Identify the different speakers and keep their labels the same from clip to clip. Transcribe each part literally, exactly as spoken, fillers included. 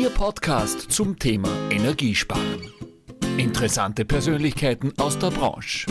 Speaker 1: Ihr Podcast zum Thema Energiesparen. Interessante Persönlichkeiten aus der Branche.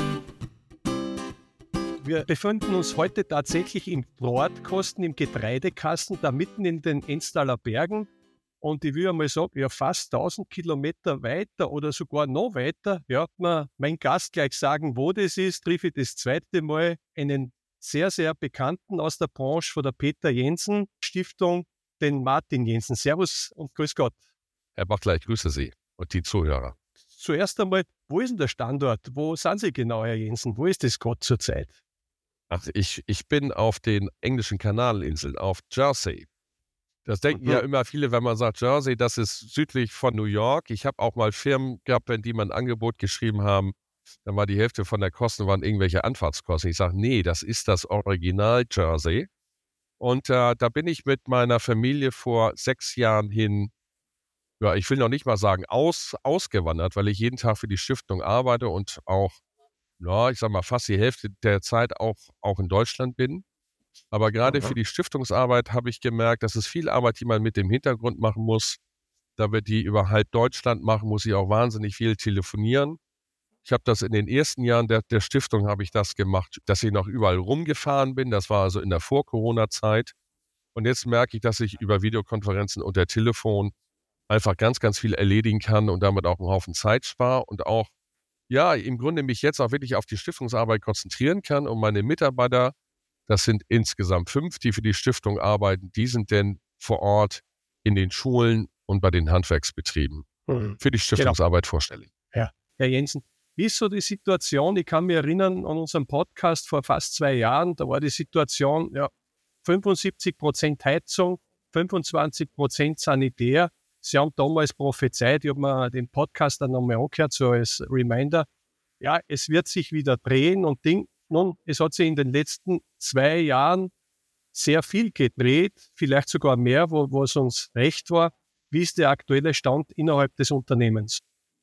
Speaker 2: Wir befinden uns heute tatsächlich im Nordkosten, im Getreidekasten, da mitten in den Enztaler Bergen. Und ich will einmal sagen, ja, fast tausend Kilometer weiter oder sogar noch weiter, hört man mein Gast gleich sagen, wo das ist, treffe ich das zweite Mal einen sehr, sehr Bekannten aus der Branche von der Peter Jensen Stiftung, den Martin Jensen. Servus und grüß Gott.
Speaker 3: Herr Bachler, ich grüße Sie und die Zuhörer.
Speaker 2: Zuerst einmal, wo ist denn der Standort? Wo sind Sie genau, Herr Jensen? Wo ist das gerade zurzeit?
Speaker 3: Ach, ich, ich bin auf den englischen Kanalinseln, auf Jersey. Das denken
Speaker 2: Mhm.
Speaker 3: ja immer viele, wenn man sagt Jersey, das ist südlich von New York. Ich habe auch mal Firmen gehabt, wenn die mal ein Angebot geschrieben haben, dann war die Hälfte von der Kosten waren irgendwelche Anfahrtskosten. Ich sage, nee, das ist das Original Jersey. Und äh, da bin ich mit meiner Familie vor sechs Jahren hin, ja, ich will noch nicht mal sagen, aus, ausgewandert, weil ich jeden Tag für die Stiftung arbeite und auch, ja, ich sag mal, fast die Hälfte der Zeit auch, auch in Deutschland bin. Aber gerade für die Stiftungsarbeit habe ich gemerkt, dass es viel Arbeit, die man mit dem Hintergrund machen muss. Da wir die über halb Deutschland machen, muss ich auch wahnsinnig viel telefonieren. Ich habe das in den ersten Jahren der, der Stiftung habe ich das gemacht, dass ich noch überall rumgefahren bin. Das war also in der Vor-Corona-Zeit. Und jetzt merke ich, dass ich über Videokonferenzen und der Telefon einfach ganz, ganz viel erledigen kann und damit auch einen Haufen Zeit spare und auch, ja, im Grunde mich jetzt auch wirklich auf die Stiftungsarbeit konzentrieren kann und meine Mitarbeiter, das sind insgesamt fünf, die für die Stiftung arbeiten, die sind denn vor Ort in den Schulen und bei den Handwerksbetrieben
Speaker 2: Mhm.
Speaker 3: für die Stiftungsarbeit genau. vorstellig.
Speaker 2: Ja, Herr Jensen, wie ist so die Situation? Ich kann mich erinnern an unseren Podcast vor fast zwei Jahren, da war die Situation, ja, fünfundsiebzig Prozent Heizung, fünfundzwanzig Prozent Sanitär. Sie haben damals prophezeit, ich habe mir den Podcast dann nochmal angehört, so als Reminder, ja, es wird sich wieder drehen und Ding. Nun, es hat sich in den letzten zwei Jahren sehr viel gedreht, vielleicht sogar mehr, wo, wo es uns recht war. Wie ist der aktuelle Stand innerhalb des Unternehmens?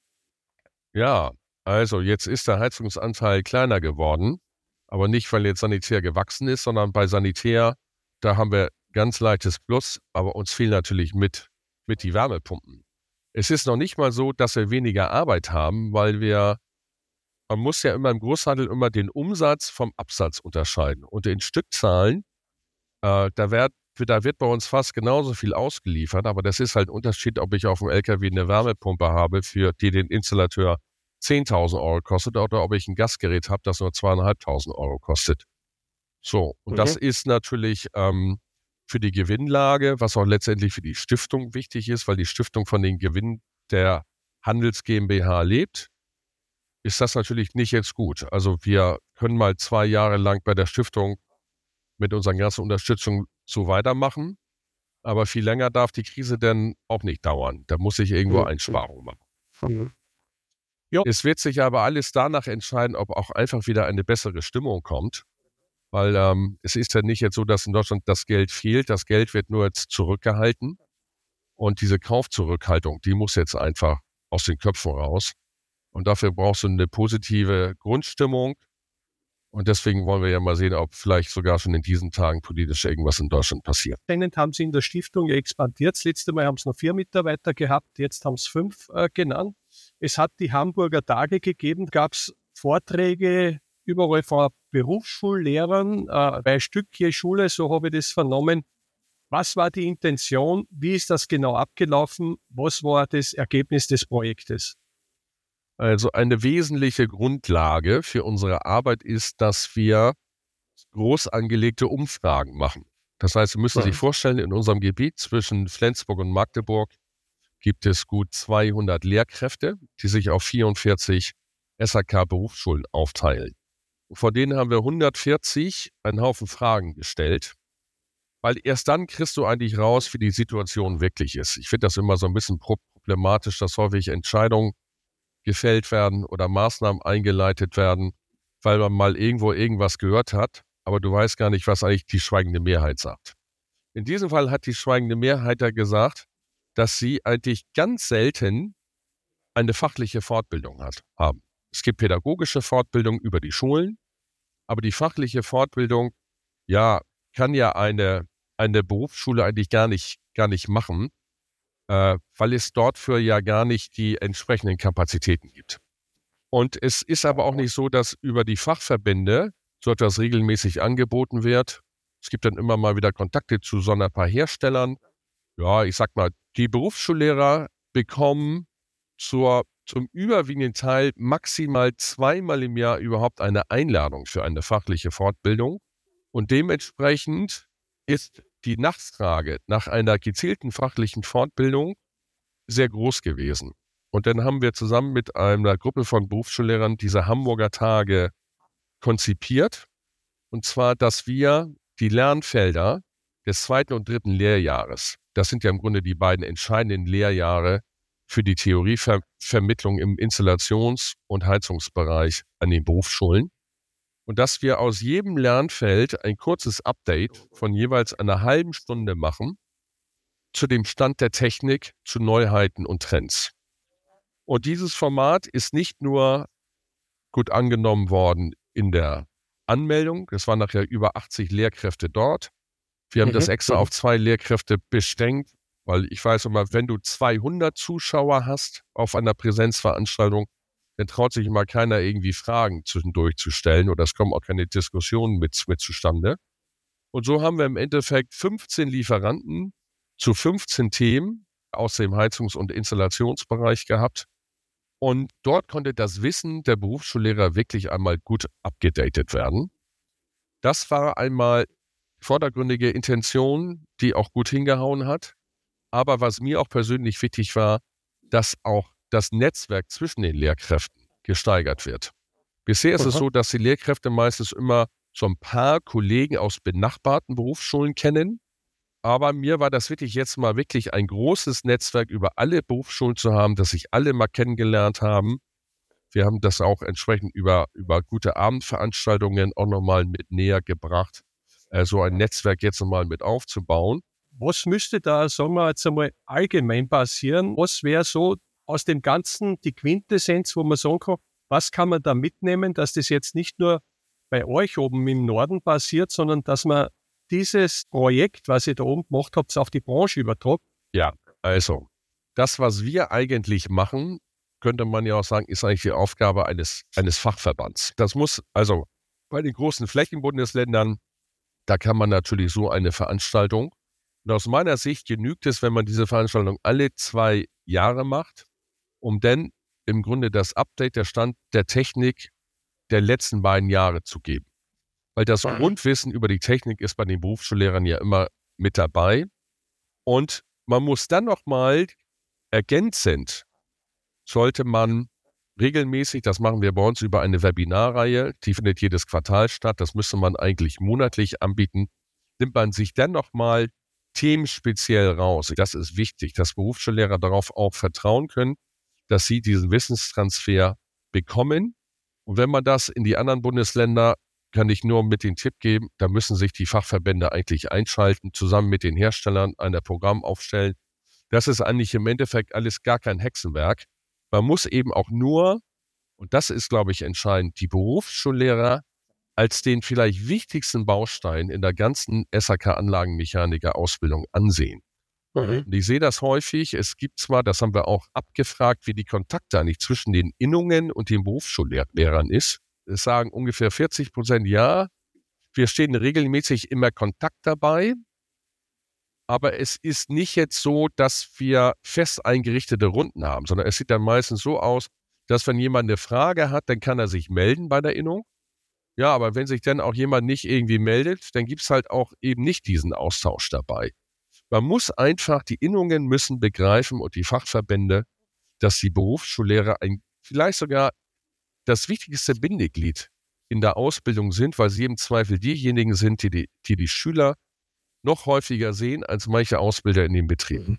Speaker 3: Ja, also jetzt ist der Heizungsanteil kleiner geworden, aber nicht, weil jetzt Sanitär gewachsen ist, sondern bei Sanitär, da haben wir ganz leichtes Plus, aber uns fehlen natürlich mit, mit die Wärmepumpen. Es ist noch nicht mal so, dass wir weniger Arbeit haben, weil wir Man muss ja immer im Großhandel immer den Umsatz vom Absatz unterscheiden. Und in Stückzahlen, äh, da, wird, da wird bei uns fast genauso viel ausgeliefert, aber das ist halt ein Unterschied, ob ich auf dem L K W eine Wärmepumpe habe, für die den Installateur zehntausend Euro kostet, oder ob ich ein Gasgerät habe, das nur zweitausendfünfhundert Euro kostet. So, und mhm. das ist natürlich ähm, für die Gewinnlage, was auch letztendlich für die Stiftung wichtig ist, weil die Stiftung von den Gewinnen der Handels GmbH lebt, ist das natürlich nicht jetzt gut. Also wir können mal zwei Jahre lang bei der Stiftung mit unseren ganzen Unterstützung so weitermachen, aber viel länger darf die Krise dann auch nicht dauern. Da muss ich irgendwo mhm. Einsparungen machen. Mhm. Es wird sich aber alles danach entscheiden, ob auch einfach wieder eine bessere Stimmung kommt, weil ähm, es ist ja nicht jetzt so, dass in Deutschland das Geld fehlt. Das Geld wird nur jetzt zurückgehalten und diese Kaufzurückhaltung, die muss jetzt einfach aus den Köpfen raus. Und dafür brauchst du eine positive Grundstimmung. Und deswegen wollen wir ja mal sehen, ob vielleicht sogar schon in diesen Tagen politisch irgendwas in Deutschland passiert.
Speaker 2: Anscheinend haben Sie in der Stiftung ja expandiert. Das letzte Mal haben es noch vier Mitarbeiter gehabt, jetzt haben es fünf äh, genannt. Es hat die Hamburger Tage gegeben, gab es Vorträge überall von Berufsschullehrern, äh, bei Stück je Schule, so habe ich das vernommen. Was war die Intention? Wie ist das genau abgelaufen? Was war das Ergebnis des Projektes?
Speaker 3: Also eine wesentliche Grundlage für unsere Arbeit ist, dass wir groß angelegte Umfragen machen. Das heißt, Sie müssen sich vorstellen, in unserem Gebiet zwischen Flensburg und Magdeburg gibt es gut zweihundert Lehrkräfte, die sich auf vierundvierzig S H K-Berufsschulen aufteilen. Vor denen haben wir hundertvierzig einen Haufen Fragen gestellt, weil erst dann kriegst du eigentlich raus, wie die Situation wirklich ist. Ich finde das immer so ein bisschen problematisch, dass häufig Entscheidungen gefällt werden oder Maßnahmen eingeleitet werden, weil man mal irgendwo irgendwas gehört hat, aber du weißt gar nicht, was eigentlich die schweigende Mehrheit sagt. In diesem Fall hat die schweigende Mehrheit ja gesagt, dass sie eigentlich ganz selten eine fachliche Fortbildung hat, haben. Es gibt pädagogische Fortbildung über die Schulen, aber die fachliche Fortbildung, ja, kann ja eine, eine Berufsschule eigentlich gar nicht, gar nicht machen, äh, weil es dort für ja gar nicht die entsprechenden Kapazitäten gibt. Und es ist aber auch nicht so, dass über die Fachverbände so etwas regelmäßig angeboten wird. Es gibt dann immer mal wieder Kontakte zu so ein paar Herstellern. Ja, ich sag mal, die Berufsschullehrer bekommen zur, zum überwiegenden Teil maximal zweimal im Jahr überhaupt eine Einladung für eine fachliche Fortbildung. Und dementsprechend ist die Nachfrage nach einer gezielten fachlichen Fortbildung sehr groß gewesen. Und dann haben wir zusammen mit einer Gruppe von Berufsschullehrern diese Hamburger Tage konzipiert. Und zwar, dass wir die Lernfelder des zweiten und dritten Lehrjahres, das sind ja im Grunde die beiden entscheidenden Lehrjahre für die Theorievermittlung im Installations- und Heizungsbereich an den Berufsschulen. Und dass wir aus jedem Lernfeld ein kurzes Update von jeweils einer halben Stunde machen zu dem Stand der Technik, zu Neuheiten und Trends. Und dieses Format ist nicht nur gut angenommen worden in der Anmeldung, es waren nachher über achtzig Lehrkräfte dort. Wir haben mhm. das extra auf zwei Lehrkräfte beschränkt, weil ich weiß immer, wenn du zweihundert Zuschauer hast auf einer Präsenzveranstaltung, dann traut sich immer keiner irgendwie Fragen zwischendurch zu stellen oder es kommen auch keine Diskussionen mit, mit zustande. Und so haben wir im Endeffekt fünfzehn Lieferanten zu fünfzehn Themen aus dem Heizungs- und Installationsbereich gehabt. Und dort konnte das Wissen der Berufsschullehrer wirklich einmal gut abgedatet werden. Das war einmal vordergründige Intention, die auch gut hingehauen hat. Aber was mir auch persönlich wichtig war, dass auch das Netzwerk zwischen den Lehrkräften gesteigert wird. Bisher ist Aha. es so, dass die Lehrkräfte meistens immer so ein paar Kollegen aus benachbarten Berufsschulen kennen. Aber mir war das wirklich jetzt mal wirklich ein großes Netzwerk über alle Berufsschulen zu haben, dass sich alle mal kennengelernt haben. Wir haben das auch entsprechend über, über gute Abendveranstaltungen auch nochmal mit näher gebracht, äh, so ein Netzwerk jetzt nochmal mit aufzubauen.
Speaker 2: Was müsste da, sagen wir jetzt einmal, allgemein passieren? Was wäre so aus dem Ganzen die Quintessenz, wo man sagen kann, was kann man da mitnehmen, dass das jetzt nicht nur bei euch oben im Norden passiert, sondern dass man dieses Projekt, was ihr da oben gemacht habt, auf die Branche übertragt?
Speaker 3: Ja, also das, was wir eigentlich machen, könnte man ja auch sagen, ist eigentlich die Aufgabe eines, eines Fachverbands. Das muss, also bei den großen Flächenbundesländern, da kann man natürlich so eine Veranstaltung. Und aus meiner Sicht genügt es, wenn man diese Veranstaltung alle zwei Jahre macht, um dann im Grunde das Update, der Stand der Technik der letzten beiden Jahre zu geben. Weil das Grundwissen über die Technik ist bei den Berufsschullehrern ja immer mit dabei. Und man muss dann nochmal ergänzend, sollte man regelmäßig, das machen wir bei uns über eine Webinarreihe, die findet jedes Quartal statt, das müsste man eigentlich monatlich anbieten, nimmt man sich dann nochmal themenspeziell raus. Das ist wichtig, dass Berufsschullehrer darauf auch vertrauen können, dass sie diesen Wissenstransfer bekommen. Und wenn man das in die anderen Bundesländer, kann ich nur mit den Tipp geben, da müssen sich die Fachverbände eigentlich einschalten, zusammen mit den Herstellern ein Programm aufstellen. Das ist eigentlich im Endeffekt alles gar kein Hexenwerk. Man muss eben auch nur, und das ist, glaube ich, entscheidend, die Berufsschullehrer als den vielleicht wichtigsten Baustein in der ganzen S H K-Anlagenmechaniker-Ausbildung ansehen. Mhm. Und ich sehe das häufig, es gibt zwar, das haben wir auch abgefragt, wie die Kontakte eigentlich zwischen den Innungen und den Berufsschullehrern ist. Es sagen ungefähr vierzig Prozent ja, wir stehen regelmäßig immer Kontakt dabei, aber es ist nicht jetzt so, dass wir fest eingerichtete Runden haben, sondern es sieht dann meistens so aus, dass wenn jemand eine Frage hat, dann kann er sich melden bei der Innung. Ja, aber wenn sich dann auch jemand nicht irgendwie meldet, dann gibt es halt auch eben nicht diesen Austausch dabei. Man muss einfach, die Innungen müssen begreifen und die Fachverbände, dass die Berufsschullehrer ein, vielleicht sogar das wichtigste Bindeglied in der Ausbildung sind, weil sie im Zweifel diejenigen sind, die die, die, die Schüler noch häufiger sehen als manche Ausbilder in den Betrieben.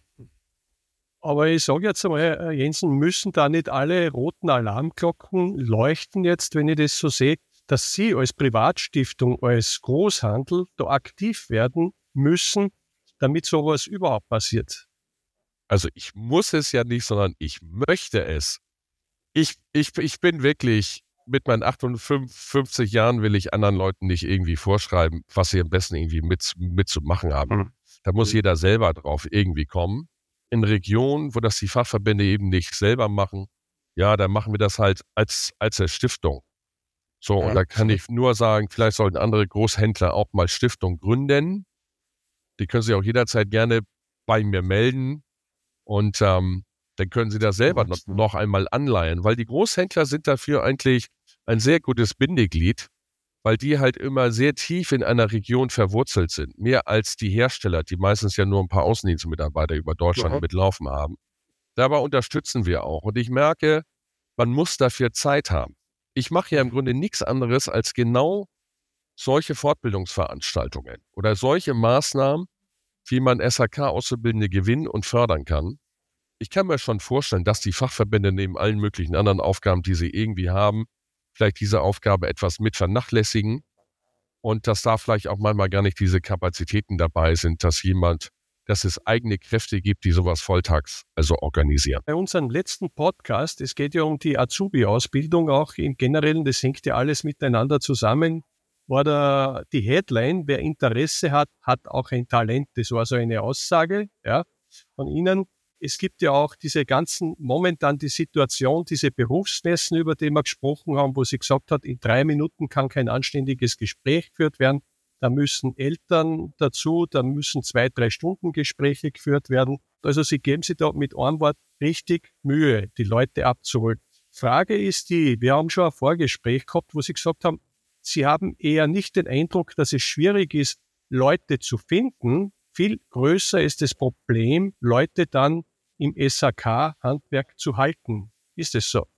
Speaker 2: Aber ich sage jetzt einmal, Jensen, müssen da nicht alle roten Alarmglocken leuchten jetzt, wenn ich das so sehe, dass Sie als Privatstiftung, als Großhandel da aktiv werden müssen, damit sowas überhaupt passiert?
Speaker 3: Also ich muss es ja nicht, sondern ich möchte es. Ich, ich, ich bin wirklich, mit meinen achtundfünfzig Jahren will ich anderen Leuten nicht irgendwie vorschreiben, was sie am besten irgendwie mit, mitzumachen haben. Mhm. Da muss jeder selber drauf irgendwie kommen. in Regionen, wo das die Fachverbände eben nicht selber machen, ja, dann machen wir das halt als, als eine Stiftung. So, ja, und da kann ich nur sagen, vielleicht sollten andere Großhändler auch mal Stiftung gründen. Die können sich auch jederzeit gerne bei mir melden und ähm, dann können sie das selber noch, noch einmal anleihen, weil die Großhändler sind dafür eigentlich ein sehr gutes Bindeglied, weil die halt immer sehr tief in einer Region verwurzelt sind, mehr als die Hersteller, die meistens ja nur ein paar Außendienstmitarbeiter über Deutschland ja. mitlaufen haben. Dabei unterstützen wir auch und ich merke, man muss dafür Zeit haben. Ich mache ja im Grunde nichts anderes als genau solche Fortbildungsveranstaltungen oder solche Maßnahmen, wie man S H K-Auszubildende gewinnen und fördern kann. Ich kann mir schon vorstellen, dass die Fachverbände neben allen möglichen anderen Aufgaben, die sie irgendwie haben, vielleicht diese Aufgabe etwas mit vernachlässigen und dass da vielleicht auch manchmal gar nicht diese Kapazitäten dabei sind, dass jemand, dass es eigene Kräfte gibt, die sowas volltags also organisieren.
Speaker 2: Bei unserem letzten Podcast, es geht ja um die Azubi-Ausbildung auch im Generellen, das hängt ja alles miteinander zusammen, war da die Headline, wer Interesse hat, hat auch ein Talent. Das war so eine Aussage ja, von Ihnen. Es gibt ja auch diese ganzen, momentan die Situation, diese Berufsmessen, über die wir gesprochen haben, wo sie gesagt hat, in drei Minuten kann kein anständiges Gespräch geführt werden. Da müssen Eltern dazu, da müssen zwei, drei Stunden Gespräche geführt werden. Also sie geben sich da mit einem Wort richtig Mühe, die Leute abzuholen. Frage ist die, wir haben schon ein Vorgespräch gehabt, wo sie gesagt haben, sie haben eher nicht den Eindruck, dass es schwierig ist, Leute zu finden. Viel größer ist das Problem, Leute dann im S H K-Handwerk zu halten. Ist es so?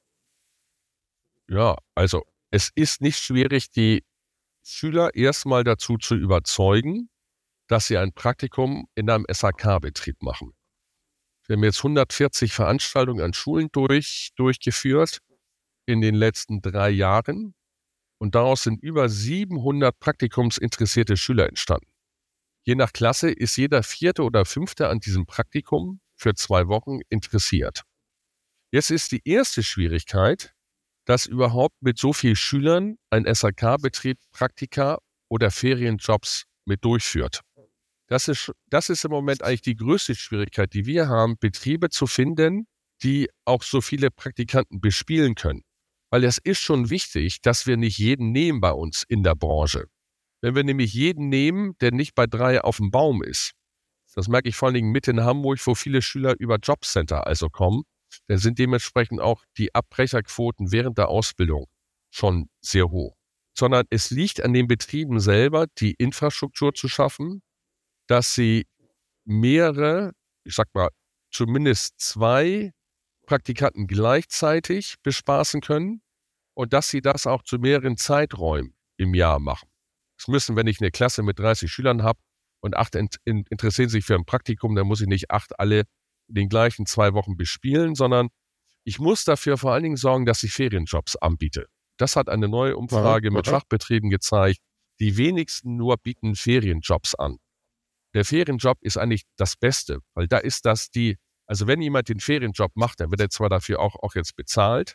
Speaker 3: Ja, also es ist nicht schwierig, die Schüler erstmal dazu zu überzeugen, dass sie ein Praktikum in einem S H K-Betrieb machen. Wir haben jetzt hundertvierzig Veranstaltungen an Schulen durch, durchgeführt in den letzten drei Jahren und daraus sind über siebenhundert praktikumsinteressierte Schüler entstanden. Je nach Klasse ist jeder vierte oder fünfte an diesem Praktikum für zwei Wochen interessiert. Jetzt ist die erste Schwierigkeit, dass überhaupt mit so vielen Schülern ein S H K-Betrieb Praktika oder Ferienjobs mit durchführt. Das ist, das ist im Moment eigentlich die größte Schwierigkeit, die wir haben, Betriebe zu finden, die auch so viele Praktikanten bespielen können. Weil es ist schon wichtig, dass wir nicht jeden nehmen bei uns in der Branche. Wenn wir nämlich jeden nehmen, der nicht bei drei auf dem Baum ist, das merke ich vor allen Dingen mit in Hamburg, wo viele Schüler über Jobcenter also kommen, dann sind dementsprechend auch die Abbrecherquoten während der Ausbildung schon sehr hoch. Sondern es liegt an den Betrieben selber, die Infrastruktur zu schaffen, dass sie mehrere, ich sag mal, zumindest zwei Praktikanten gleichzeitig bespaßen können und dass sie das auch zu mehreren Zeiträumen im Jahr machen. Es müssen, wenn ich eine Klasse mit dreißig Schülern habe und acht int- in, interessieren sich für ein Praktikum, dann muss ich nicht acht alle in den gleichen zwei Wochen bespielen, sondern ich muss dafür vor allen Dingen sorgen, dass ich Ferienjobs anbiete. Das hat eine neue Umfrage mit Fachbetrieben gezeigt. Die wenigsten nur bieten Ferienjobs an. Der Ferienjob ist eigentlich das Beste, weil da ist das die, also wenn jemand den Ferienjob macht, dann wird er zwar dafür auch, auch jetzt bezahlt,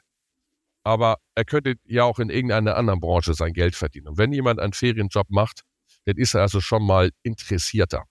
Speaker 3: aber er könnte ja auch in irgendeiner anderen Branche sein Geld verdienen. Und wenn jemand einen Ferienjob macht, dann ist er also schon mal interessierter.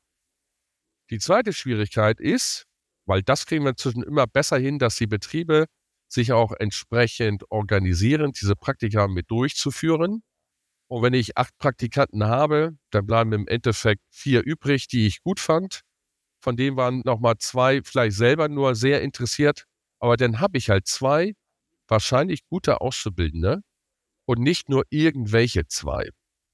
Speaker 3: Die zweite Schwierigkeit ist, weil das kriegen wir inzwischen immer besser hin, dass die Betriebe sich auch entsprechend organisieren, diese Praktika mit durchzuführen. Und wenn ich acht Praktikanten habe, dann bleiben im Endeffekt vier übrig, die ich gut fand. Von denen waren nochmal zwei vielleicht selber nur sehr interessiert. Aber dann habe ich halt zwei wahrscheinlich gute Auszubildende und nicht nur irgendwelche zwei.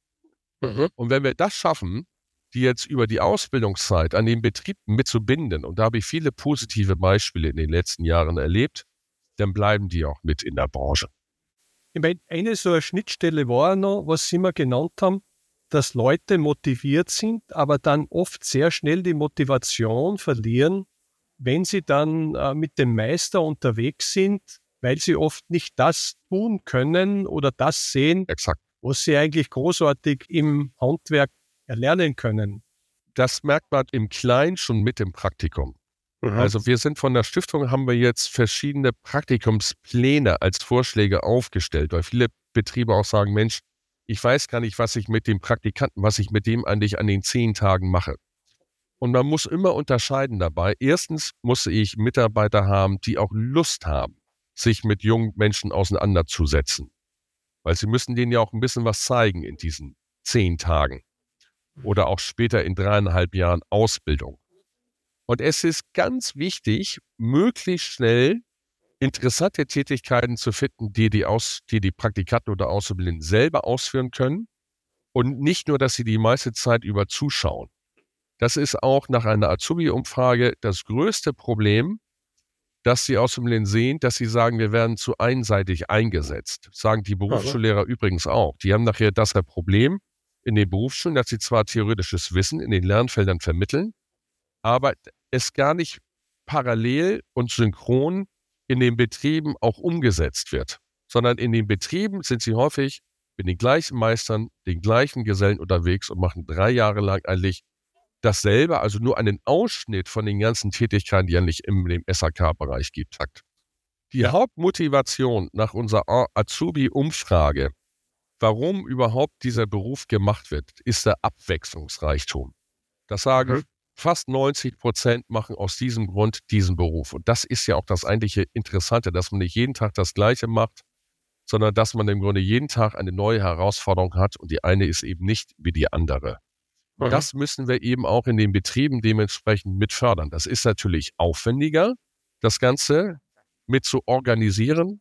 Speaker 3: Mhm. Und wenn wir das schaffen, die jetzt über die Ausbildungszeit an den Betrieb mitzubinden, und da habe ich viele positive Beispiele in den letzten Jahren erlebt, dann bleiben die auch mit in der Branche.
Speaker 2: Ich meine, eine so eine Schnittstelle war noch, was Sie mal genannt haben, dass Leute motiviert sind, aber dann oft sehr schnell die Motivation verlieren, wenn sie dann äh, mit dem Meister unterwegs sind, weil sie oft nicht das tun können oder das sehen,
Speaker 3: Exakt.
Speaker 2: was sie eigentlich großartig im Handwerk erlernen können.
Speaker 3: Das merkt man im Kleinen schon mit dem Praktikum. Mhm. Also wir sind von der Stiftung, haben wir jetzt verschiedene Praktikumspläne als Vorschläge aufgestellt, weil viele Betriebe auch sagen, Mensch, ich weiß gar nicht, was ich mit dem Praktikanten, was ich mit dem eigentlich an den zehn Tagen mache. Und man muss immer unterscheiden dabei. Erstens muss ich Mitarbeiter haben, die auch Lust haben, sich mit jungen Menschen auseinanderzusetzen. Weil sie müssen denen ja auch ein bisschen was zeigen in diesen zehn Tagen. Oder auch später in dreieinhalb Jahren Ausbildung. Und es ist ganz wichtig, möglichst schnell interessante Tätigkeiten zu finden, die die, Aus, die, die Praktikanten oder Auszubildenden selber ausführen können. Und nicht nur, dass sie die meiste Zeit über zuschauen. Das ist auch nach einer Azubi-Umfrage das größte Problem, dass die Auszubildenden sehen, dass sie sagen, wir werden zu einseitig eingesetzt. Das sagen die Berufsschullehrer übrigens auch. Die haben nachher das Problem in den Berufsschulen, dass sie zwar theoretisches Wissen in den Lernfeldern vermitteln, aber es gar nicht parallel und synchron in den Betrieben auch umgesetzt wird. Sondern in den Betrieben sind sie häufig mit den gleichen Meistern, den gleichen Gesellen unterwegs und machen drei Jahre lang eigentlich dasselbe, also nur einen Ausschnitt von den ganzen Tätigkeiten, die es eigentlich im, im S H K-Bereich gibt. Die ja. Hauptmotivation nach unserer Azubi-Umfrage, warum überhaupt dieser Beruf gemacht wird, ist der Abwechslungsreichtum. Das sagen mhm. fast neunzig Prozent machen aus diesem Grund diesen Beruf. Und das ist ja auch das eigentliche Interessante, dass man nicht jeden Tag das Gleiche macht, sondern dass man im Grunde jeden Tag eine neue Herausforderung hat und die eine ist eben nicht wie die andere. Mhm. Das müssen wir eben auch in den Betrieben dementsprechend mit fördern. Das ist natürlich aufwendiger, das Ganze mit zu organisieren.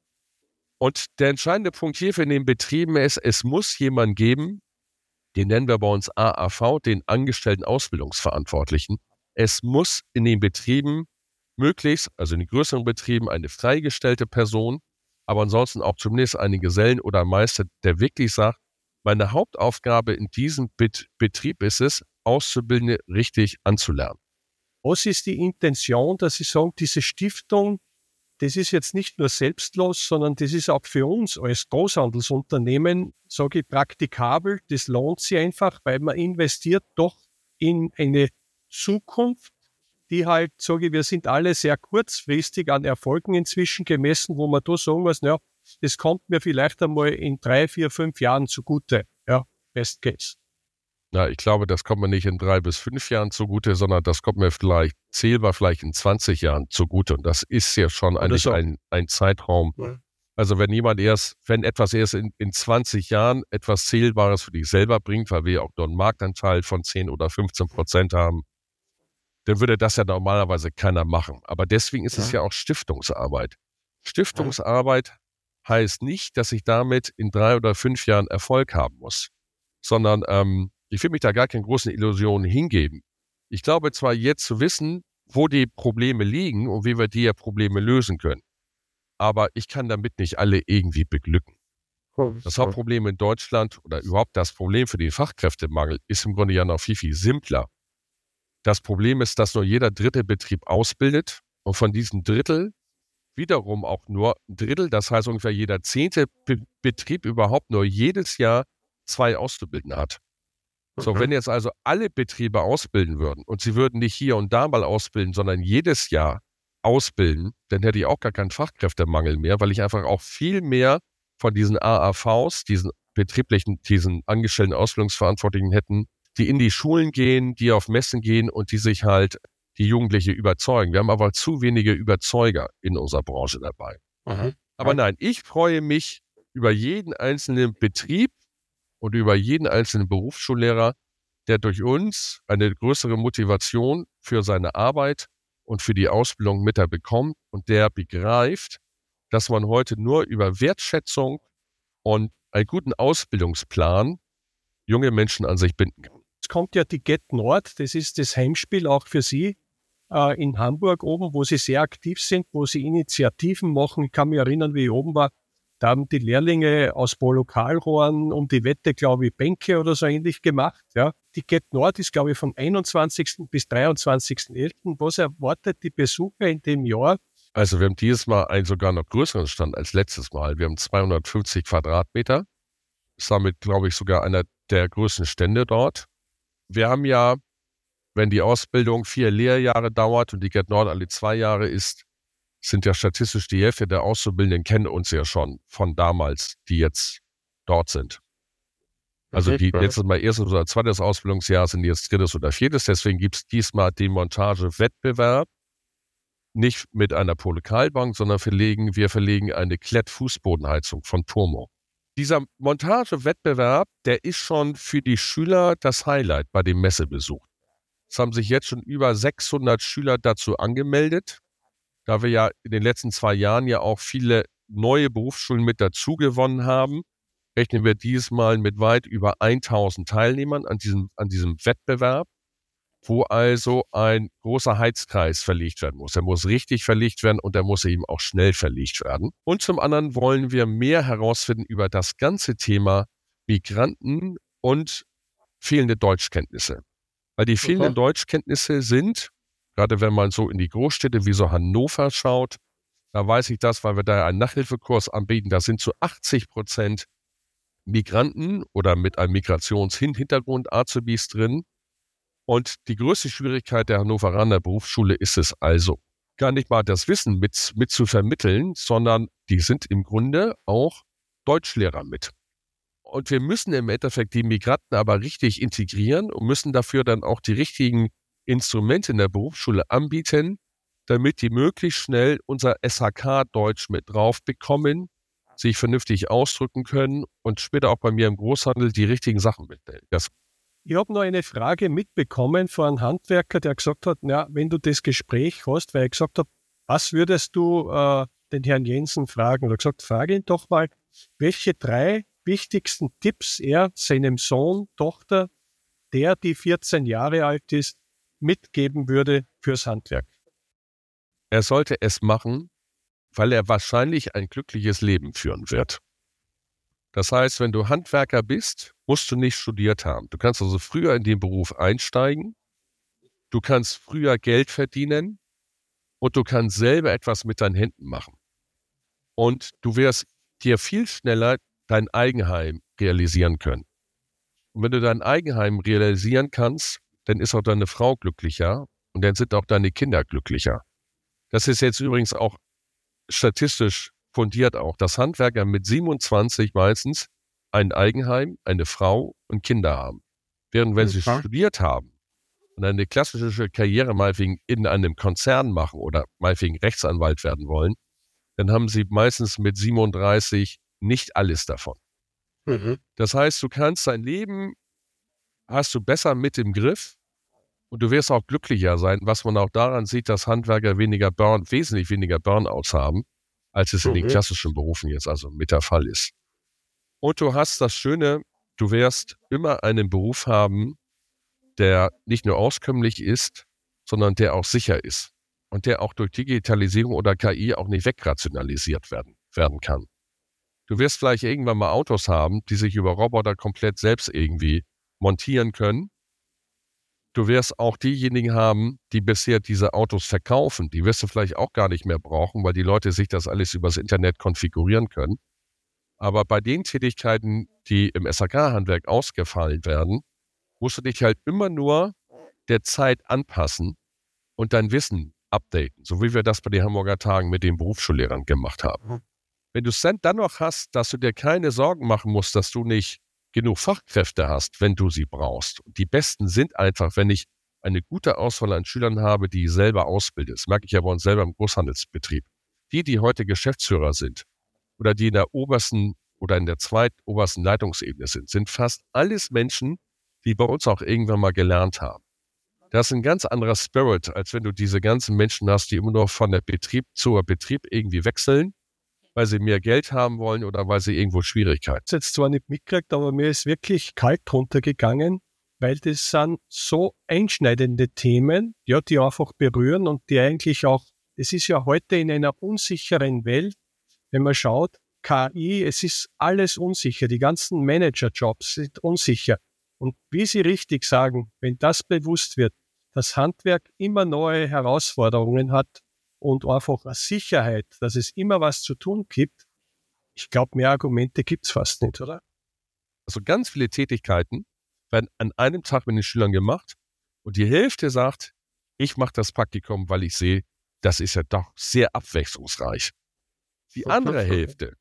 Speaker 3: Und der entscheidende Punkt hier für den Betrieben ist, es muss jemanden geben, den nennen wir bei uns A A V, den Angestellten Ausbildungsverantwortlichen. Es muss in den Betrieben möglichst, also in den größeren Betrieben, eine freigestellte Person, aber ansonsten auch zumindest einen Gesellen oder Meister, der wirklich sagt, meine Hauptaufgabe in diesem Bet- Betrieb ist es, Auszubildende richtig anzulernen.
Speaker 2: Was ist die Intention, dass Sie sagen, diese Stiftung, das ist jetzt nicht nur selbstlos, sondern das ist auch für uns als Großhandelsunternehmen, sage ich, praktikabel. Das lohnt sich einfach, weil man investiert doch in eine Zukunft, die halt, sage ich, wir sind alle sehr kurzfristig an Erfolgen inzwischen gemessen, wo man da sagen muss, naja, das kommt mir vielleicht einmal in drei, vier, fünf Jahren zugute. Ja, best case.
Speaker 3: Na, ich glaube, das kommt mir nicht in drei bis fünf Jahren zugute, sondern das kommt mir vielleicht zählbar vielleicht in zwanzig Jahren zugute. Und das ist ja schon eigentlich so. ein, ein Zeitraum. Ja. Also wenn jemand erst, wenn etwas erst in, in zwanzig Jahren etwas Zählbares für dich selber bringt, weil wir auch dort einen Marktanteil von zehn oder fünfzehn Prozent haben, dann würde das ja normalerweise keiner machen. Aber deswegen ist ja. es ja auch Stiftungsarbeit. Stiftungsarbeit ja. heißt nicht, dass ich damit in drei oder fünf Jahren Erfolg haben muss, sondern ähm, ich will mich da gar keine großen Illusionen hingeben. Ich glaube zwar jetzt zu wissen, wo die Probleme liegen und wie wir die Probleme lösen können, aber ich kann damit nicht alle irgendwie beglücken. Das Hauptproblem in Deutschland oder überhaupt das Problem für den Fachkräftemangel ist im Grunde ja noch viel, viel simpler. Das Problem ist, dass nur jeder dritte Betrieb ausbildet und von diesem Drittel wiederum auch nur ein Drittel, das heißt ungefähr jeder zehnte Be- Betrieb überhaupt nur jedes Jahr zwei Auszubildende hat. So, mhm. wenn jetzt also alle Betriebe ausbilden würden und sie würden nicht hier und da mal ausbilden, sondern jedes Jahr ausbilden, dann hätte ich auch gar keinen Fachkräftemangel mehr, weil ich einfach auch viel mehr von diesen A A Vs, diesen betrieblichen, diesen angestellten Ausbildungsverantwortlichen hätten, die in die Schulen gehen, die auf Messen gehen und die sich halt die Jugendliche überzeugen. Wir haben aber zu wenige Überzeuger in unserer Branche dabei. Mhm. Aber nein, ich freue mich über jeden einzelnen Betrieb und über jeden einzelnen Berufsschullehrer, der durch uns eine größere Motivation für seine Arbeit und für die Ausbildung mit bekommt und der begreift, dass man heute nur über Wertschätzung und einen guten Ausbildungsplan junge Menschen an sich binden kann.
Speaker 2: Es kommt ja die Get Nord, das ist das Heimspiel auch für Sie äh, in Hamburg oben, wo Sie sehr aktiv sind, wo Sie Initiativen machen. Ich kann mich erinnern, wie ich oben war, da haben die Lehrlinge aus Lokalrohren um die Wette, glaube ich, Bänke oder so ähnlich gemacht. Ja. Die Get Nord ist, glaube ich, vom einundzwanzigsten bis dreiundzwanzigsten elften Was erwartet die Besucher in dem Jahr?
Speaker 3: Also wir haben dieses Mal einen sogar noch größeren Stand als letztes Mal. Wir haben zweihundertfünfzig Quadratmeter. Ist damit, glaube ich, sogar einer der größten Stände dort. Wir haben ja, wenn die Ausbildung vier Lehrjahre dauert und die Get Nord alle zwei Jahre ist, sind ja statistisch die Hälfte der Auszubildenden kennen uns ja schon von damals, die jetzt dort sind. Also die
Speaker 4: Mhm.
Speaker 3: letztes Mal erstes oder zweites Ausbildungsjahr sind jetzt drittes oder viertes. Deswegen gibt es diesmal den Montagewettbewerb. Nicht mit einer Polykalbank, sondern verlegen, wir verlegen eine Klettfußbodenheizung von Turmo. Dieser Montagewettbewerb, der ist schon für die Schüler das Highlight bei dem Messebesuch. Es haben sich jetzt schon über sechshundert Schüler dazu angemeldet, da wir ja in den letzten zwei Jahren ja auch viele neue Berufsschulen mit dazu gewonnen haben. Rechnen wir diesmal mit weit über tausend Teilnehmern an diesem, an diesem Wettbewerb, wo also ein großer Heizkreis verlegt werden muss. Er muss richtig verlegt werden und er muss eben auch schnell verlegt werden. Und zum anderen wollen wir mehr herausfinden über das ganze Thema Migranten und fehlende Deutschkenntnisse. Weil die fehlenden
Speaker 4: Okay.
Speaker 3: Deutschkenntnisse sind, gerade wenn man so in die Großstädte wie so Hannover schaut, da weiß ich das, weil wir da einen Nachhilfekurs anbieten, da sind zu achtzig Prozent Migranten oder mit einem Migrationshintergrund Azubis drin. Und die größte Schwierigkeit der Hannoveraner Berufsschule ist es also, gar nicht mal das Wissen mit, mit zu vermitteln, sondern die sind im Grunde auch Deutschlehrer mit. Und wir müssen im Endeffekt die Migranten aber richtig integrieren und müssen dafür dann auch die richtigen Instrumente in der Berufsschule anbieten, damit die möglichst schnell unser S H K-Deutsch mit drauf bekommen, sich vernünftig ausdrücken können und später auch bei mir im Großhandel die richtigen Sachen mitnehmen. Das
Speaker 2: Ich habe noch eine Frage mitbekommen von einem Handwerker, der gesagt hat, na, wenn du das Gespräch hast, weil ich gesagt habe, was würdest du äh, den Herrn Jensen fragen? Er hat gesagt, frage ihn doch mal, welche drei wichtigsten Tipps er seinem Sohn, Tochter, der die vierzehn Jahre alt ist, mitgeben würde fürs Handwerk.
Speaker 3: Er sollte es machen, weil er wahrscheinlich ein glückliches Leben führen wird. Das heißt, wenn du Handwerker bist, musst du nicht studiert haben. Du kannst also früher in den Beruf einsteigen, du kannst früher Geld verdienen und du kannst selber etwas mit deinen Händen machen. Und du wirst dir viel schneller dein Eigenheim realisieren können. Und wenn du dein Eigenheim realisieren kannst, dann ist auch deine Frau glücklicher und dann sind auch deine Kinder glücklicher. Das ist jetzt übrigens auch statistisch fundiert auch, dass Handwerker mit siebenundzwanzig meistens ein Eigenheim, eine Frau und Kinder haben. Während wenn sie
Speaker 4: Okay.
Speaker 3: studiert haben und eine klassische Karriere meinetwegen in einem Konzern machen oder meinetwegen Rechtsanwalt werden wollen, dann haben sie meistens mit siebenunddreißig nicht alles davon.
Speaker 4: Mhm.
Speaker 3: Das heißt, du kannst dein Leben, hast du besser mit im Griff und du wirst auch glücklicher sein, was man auch daran sieht, dass Handwerker weniger Burn, wesentlich weniger Burnouts haben, als es in den
Speaker 4: Mhm.
Speaker 3: klassischen Berufen jetzt also mit der Fall ist. Und du hast das Schöne, du wirst immer einen Beruf haben, der nicht nur auskömmlich ist, sondern der auch sicher ist und der auch durch Digitalisierung oder K I auch nicht wegrationalisiert werden, werden kann. Du wirst vielleicht irgendwann mal Autos haben, die sich über Roboter komplett selbst irgendwie montieren können. Du wirst auch diejenigen haben, die bisher diese Autos verkaufen. Die wirst du vielleicht auch gar nicht mehr brauchen, weil die Leute sich das alles übers Internet konfigurieren können. Aber bei den Tätigkeiten, die im S H K-Handwerk ausgefallen werden, musst du dich halt immer nur der Zeit anpassen und dein Wissen updaten, so wie wir das bei den Hamburger Tagen mit den Berufsschullehrern gemacht haben.
Speaker 4: Mhm.
Speaker 3: Wenn du es dann, dann noch hast, dass du dir keine Sorgen machen musst, dass du nicht genug Fachkräfte hast, wenn du sie brauchst. Und die Besten sind einfach, wenn ich eine gute Auswahl an Schülern habe, die ich selber ausbilde. Das merke ich ja bei uns selber im Großhandelsbetrieb. Die, die heute Geschäftsführer sind oder die in der obersten oder in der zweitobersten Leitungsebene sind, sind fast alles Menschen, die bei uns auch irgendwann mal gelernt haben. Das ist ein ganz anderer Spirit, als wenn du diese ganzen Menschen hast, die immer nur von der Betrieb zur Betrieb irgendwie wechseln, weil sie mehr Geld haben wollen oder weil sie irgendwo Schwierigkeiten.
Speaker 2: Ich habe es jetzt zwar nicht mitgekriegt, aber mir ist wirklich kalt runtergegangen, weil das sind so einschneidende Themen, ja, die einfach berühren und die eigentlich auch, es ist ja heute in einer unsicheren Welt, wenn man schaut, K I, es ist alles unsicher, die ganzen Managerjobs sind unsicher. Und wie Sie richtig sagen, wenn das bewusst wird, dass Handwerk immer neue Herausforderungen hat und einfach eine Sicherheit, dass es immer was zu tun gibt, ich glaube, mehr Argumente gibt's fast nicht, oder?
Speaker 3: Also ganz viele Tätigkeiten werden an einem Tag mit den Schülern gemacht und die Hälfte sagt, ich mache das Praktikum, weil ich sehe, das ist ja doch sehr abwechslungsreich. Die andere Hälfte,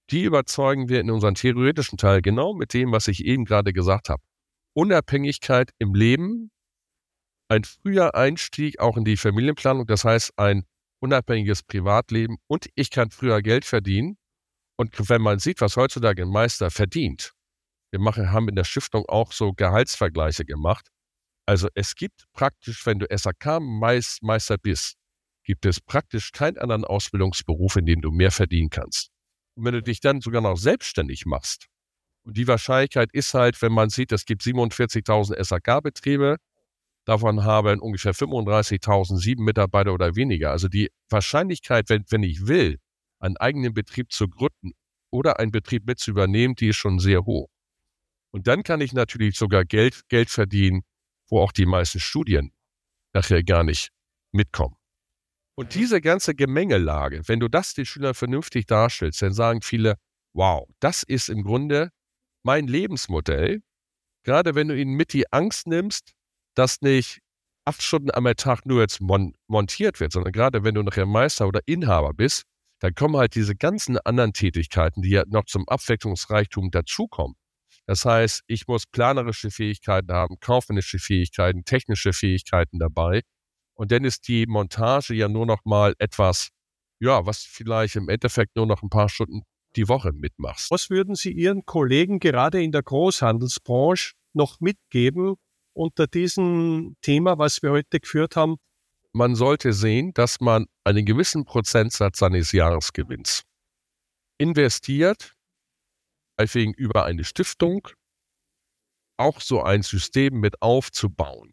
Speaker 3: die überzeugen wir in unserem theoretischen Teil genau mit dem, was ich eben gerade gesagt habe. Unabhängigkeit im Leben, ein früher Einstieg auch in die Familienplanung, das heißt ein unabhängiges Privatleben und ich kann früher Geld verdienen. Und wenn man sieht, was heutzutage ein Meister verdient, wir machen, haben in der Stiftung auch so Gehaltsvergleiche gemacht. Also es gibt praktisch, wenn du S A K-Meister bist, gibt es praktisch keinen anderen Ausbildungsberuf, in dem du mehr verdienen kannst. Und wenn du dich dann sogar noch selbstständig machst, und die Wahrscheinlichkeit ist halt, wenn man sieht, es gibt siebenundvierzigtausend S A K-Betriebe, davon haben ungefähr fünfunddreißigtausend sieben Mitarbeiter oder weniger. Also die Wahrscheinlichkeit, wenn, wenn ich will, einen eigenen Betrieb zu gründen oder einen Betrieb mit zu übernehmen, die ist schon sehr hoch. Und dann kann ich natürlich sogar Geld, Geld verdienen, wo auch die meisten Studien nachher gar nicht mitkommen. Und diese ganze Gemengelage, wenn du das den Schülern vernünftig darstellst, dann sagen viele, wow, das ist im Grunde mein Lebensmodell. Gerade wenn du ihnen mit die Angst nimmst, dass nicht acht Stunden am Tag nur jetzt mon- montiert wird, sondern gerade wenn du nachher Meister oder Inhaber bist, dann kommen halt diese ganzen anderen Tätigkeiten, die ja noch zum Abwechslungsreichtum dazukommen. Das heißt, ich muss planerische Fähigkeiten haben, kaufmännische Fähigkeiten, technische Fähigkeiten dabei. Und dann ist die Montage ja nur noch mal etwas, ja, was vielleicht im Endeffekt nur noch ein paar Stunden die Woche mitmachst.
Speaker 2: Was würden Sie Ihren Kollegen gerade in der Großhandelsbranche noch mitgeben unter diesem Thema, was wir heute geführt haben?
Speaker 3: Man sollte sehen, dass man einen gewissen Prozentsatz seines Jahresgewinns investiert, deswegen über eine Stiftung auch so ein System mit aufzubauen.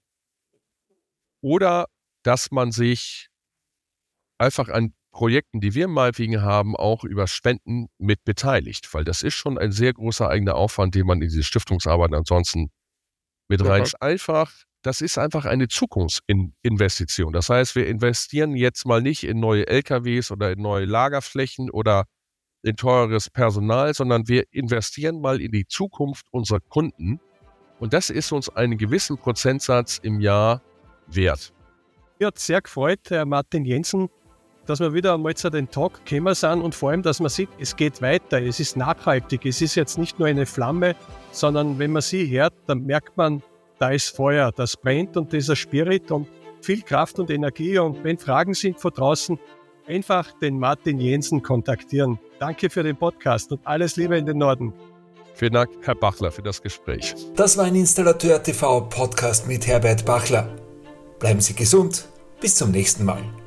Speaker 3: Oder dass man sich einfach an Projekten, die wir meinetwegen haben, auch über Spenden mit beteiligt, weil das ist schon ein sehr großer eigener Aufwand, den man in diese Stiftungsarbeit ansonsten mit
Speaker 2: Ja.
Speaker 3: rein. Einfach, das ist einfach eine Zukunftsinvestition. Das heißt, wir investieren jetzt mal nicht in neue L K Ws oder in neue Lagerflächen oder in teures Personal, sondern wir investieren mal in die Zukunft unserer Kunden. Und das ist uns einen gewissen Prozentsatz im Jahr wert.
Speaker 2: Mir hat sehr gefreut, Herr Martin Jensen, dass wir wieder einmal zu den Talk gekommen sind und vor allem, dass man sieht, es geht weiter, es ist nachhaltig, es ist jetzt nicht nur eine Flamme, sondern wenn man sie hört, dann merkt man, da ist Feuer, das brennt und dieser Spirit und viel Kraft und Energie. Und wenn Fragen sind von draußen, einfach den Martin Jensen kontaktieren. Danke für den Podcast und alles Liebe in den Norden.
Speaker 3: Vielen Dank, Herr Bachler, für das Gespräch.
Speaker 4: Das war ein Installateur T V Podcast mit Herbert Bachler. Bleiben Sie gesund, bis zum nächsten Mal.